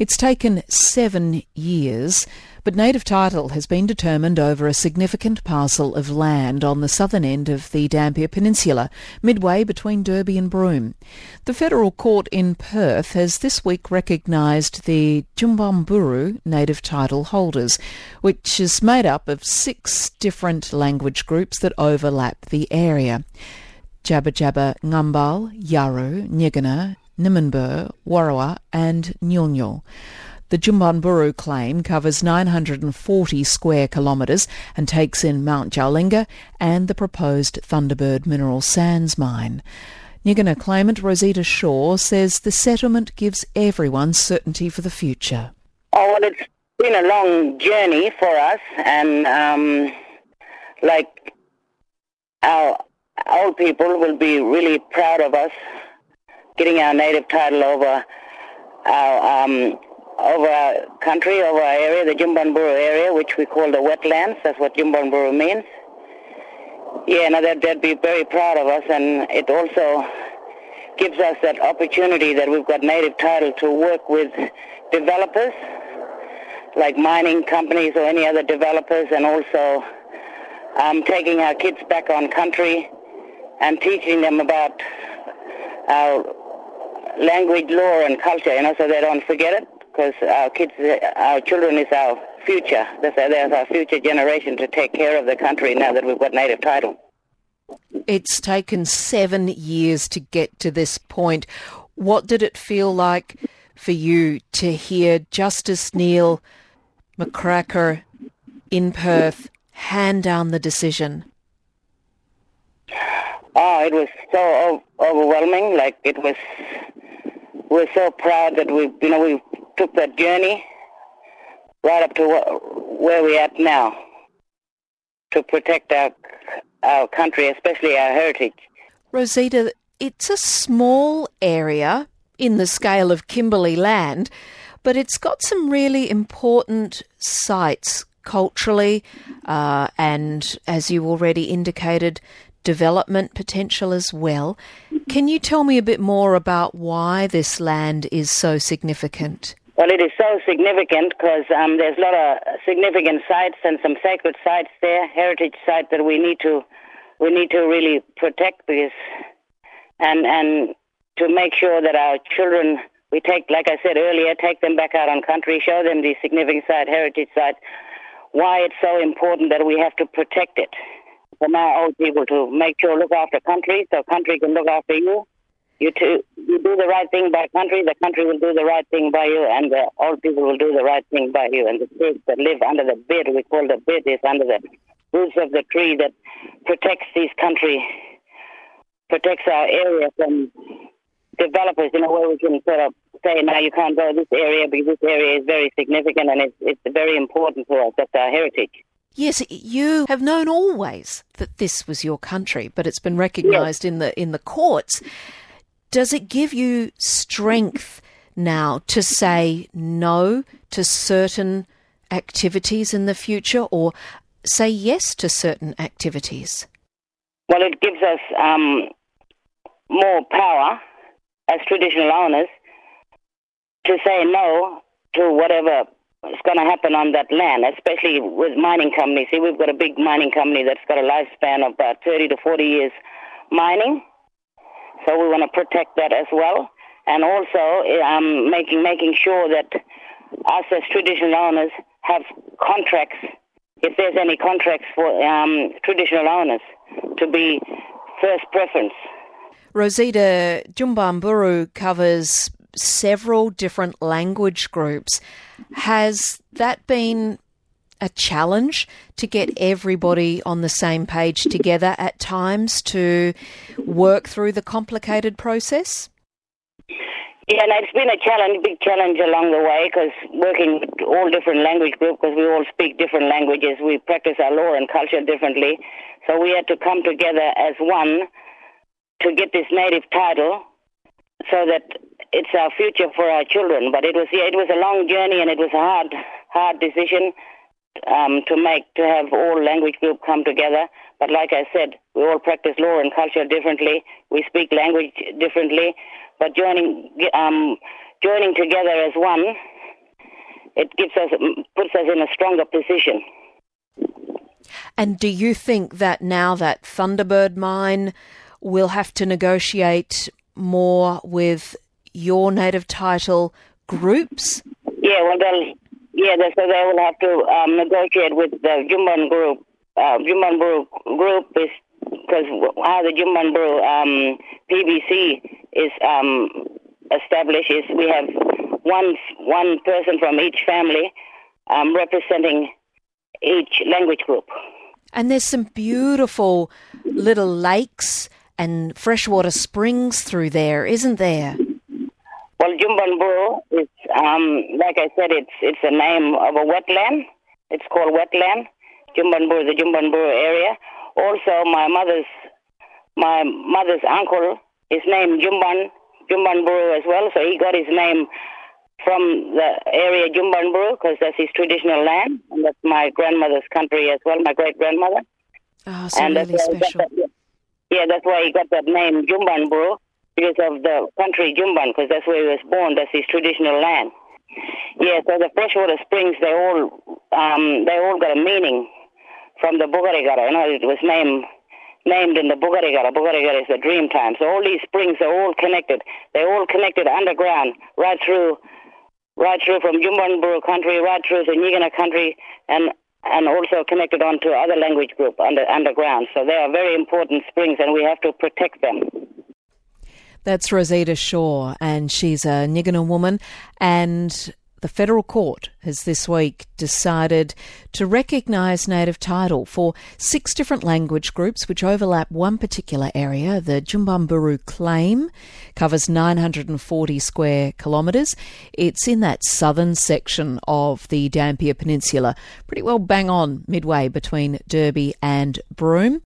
It's taken 7 years, but native title has been determined over a significant parcel of land on the southern end of the Dampier Peninsula, midway between Derby and Broome. The federal court in Perth has this week recognised the Djimbarrpuyngu native title holders, which is made up of 6 different language groups that overlap the area: Jabba Jabba, Ngambal, Yawuru, Nyigana, Niminbur, Warrawa and Nyulnyul. The Djimbarrpuyngu claim covers 940 square kilometres and takes in Mount Jaulinga and the proposed Thunderbird mineral sands mine. Nyigana claimant Rosita Shaw says the settlement gives everyone certainty for the future. Oh, well, it's been a long journey for us, and our old people will be really proud of us getting our native title over our country, over our area, the Djimbarrpuyngu area, which we call the wetlands. That's what Djimbarrpuyngu means. Yeah, no, they'd be very proud of us, and it also gives us that opportunity that we've got native title to work with developers, like mining companies or any other developers, and also taking our kids back on country and teaching them about our language, law and culture, so they don't forget it, because our children is our future. There's our future generation to take care of the country now that we've got native title. It's taken 7 years to get to this point. What did it feel like for you to hear Justice Neil McCracker in Perth hand down the decision? Oh, it was so overwhelming. We're so proud that we took that journey right up to where we're at now to protect our country, especially our heritage. Rosita, it's a small area in the scale of Kimberley land, but it's got some really important sites culturally and, as you already indicated, development potential as well. Can you tell me a bit more about why this land is so significant? Well, it is so significant because there's a lot of significant sites and some sacred sites there, heritage sites that we need to really protect, because and to make sure that our children, we take, like I said earlier, take them back out on country, show them these significant sites, heritage sites, why it's so important that we have to protect it. For our old people to make sure, look after country, so country can look after you. You do the right thing by country, the country will do the right thing by you, and the old people will do the right thing by you. And the spirits that live under the bed, we call the bed, is under the roots of the tree that protects this country, protects our area from developers, where we can sort of say, now you can't go this area because this area is very significant and it's very important for us. That's our heritage. Yes, you have known always that this was your country, but it's been recognised in the courts. Does it give you strength now to say no to certain activities in the future, or say yes to certain activities? Well, it gives us more power as traditional owners to say no to whatever is going to happen on that land, especially with mining companies. See, we've got a big mining company that's got a lifespan of about 30 to 40 years mining, so we want to protect that as well. And also making sure that us as traditional owners have contracts, if there's any contracts for traditional owners, to be first preference. Rosita, Djimbarrpuyngu covers several different language groups. Has that been a challenge to get everybody on the same page together at times to work through the complicated process? Yeah, and it's been a challenge, big challenge along the way, because working with all different language groups, because we all speak different languages, we practice our law and culture differently, so we had to come together as one to get this native title so that it's our future for our children. But it was a long journey, and it was a hard decision to make, to have all language groups come together. But like I said, we all practice law and culture differently. We speak language differently. But joining together as one it puts us in a stronger position. And do you think that now that Thunderbird Mine will have to negotiate more with your native title groups? Yeah, so they will have to negotiate with the Jumban group. Jumbanburu group is because how the Jumbanburu PBC is established is we have one person from each family representing each language group. And there's some beautiful little lakes and freshwater springs through there, isn't there? Well, Jumbanburu is, like I said, it's a name of a wetland. It's called wetland. Jumbanburu, the Jumbanburu area. Also, my mother's uncle is named Jumbanburu as well, so he got his name from the area Jumbanburu because that's his traditional land, and that's my grandmother's country as well, my great-grandmother. Oh, so and really special. That's why he got that name Jumbanburu, because of the country Jumban, because that's where he was born, that's his traditional land. Yeah, so the freshwater springs, they all got a meaning from the Bugarigara. You know, it was named in the Bugarigara. Bugarigara is the dream time. So all these springs are all connected. They're all connected underground, right through from Jumbanburu country, right through to Nyigana country, and also connected on to other language group underground. So they are very important springs, and we have to protect them. That's Rosita Shaw, and she's a Nyigana woman, and the federal court has this week decided to recognise native title for 6 different language groups which overlap one particular area. The Jumbanburu claim covers 940 square kilometres. It's in that southern section of the Dampier Peninsula, pretty well bang on midway between Derby and Broome.